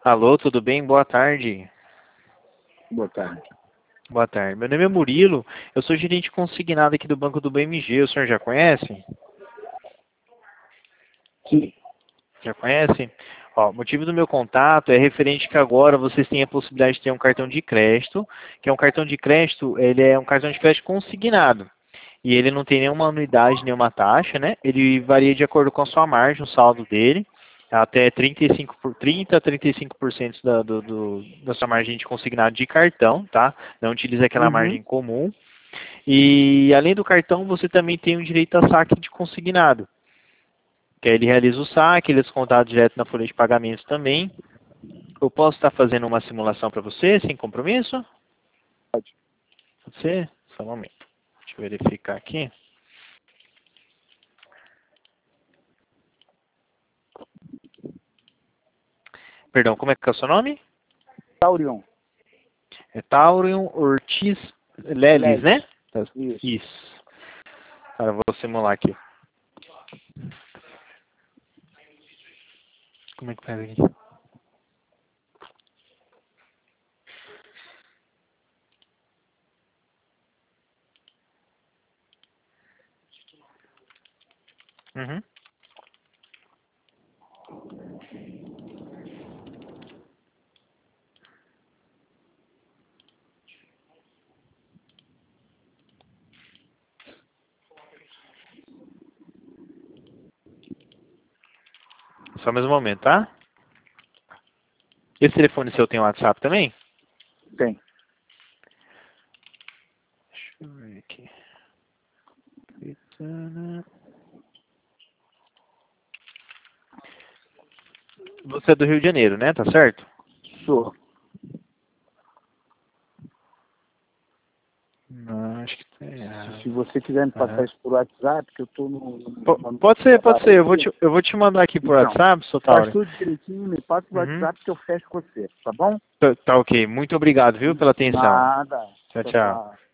Alô, tudo bem? Boa tarde. Boa tarde. Boa tarde. Meu nome é Murilo, eu sou gerente consignado aqui do Banco do BMG. O senhor já conhece? Sim. Já conhece? Ó, o motivo do meu contato é referente que agora vocês têm a possibilidade de ter um cartão de crédito, que é um cartão de crédito, ele é um cartão de crédito consignado. E ele não tem nenhuma anuidade, nenhuma taxa, né? Ele varia de acordo com a sua margem, o saldo dele, até 30 a 35% da sua margem de consignado de cartão, tá? Não utiliza aquela Uhum. margem comum. E além do cartão, você também tem o direito a saque de consignado, que aí ele realiza o saque, ele é descontado direto na folha de pagamentos também. Eu posso estar fazendo uma simulação para você, sem compromisso? Pode. Pode ser? Só um momento. Deixa eu verificar aqui. Perdão, como é que é o seu nome? Taurion. É Taurion Ortiz Leles, Leles. né? Isso. Isso. Cara, eu vou simular aqui. Como é que faz aqui? Uhum. Só mais um momento, tá? Esse telefone seu tem WhatsApp também? Tem. Deixa eu ver aqui. Você é do Rio de Janeiro, né? Tá certo? Sou. Não, acho que tá errado. Se você quiser me passar isso por WhatsApp, que eu estou no Pode ser, pode trabalho ser. aqui. Eu vou te mandar aqui por Então, WhatsApp, seu faz Tauri. tudo direitinho, me passa por Uhum. WhatsApp que eu fecho com você, tá bom? Tá ok. Muito obrigado, viu, pela atenção. Nada. Tchau, Tchau, tchau. tchau.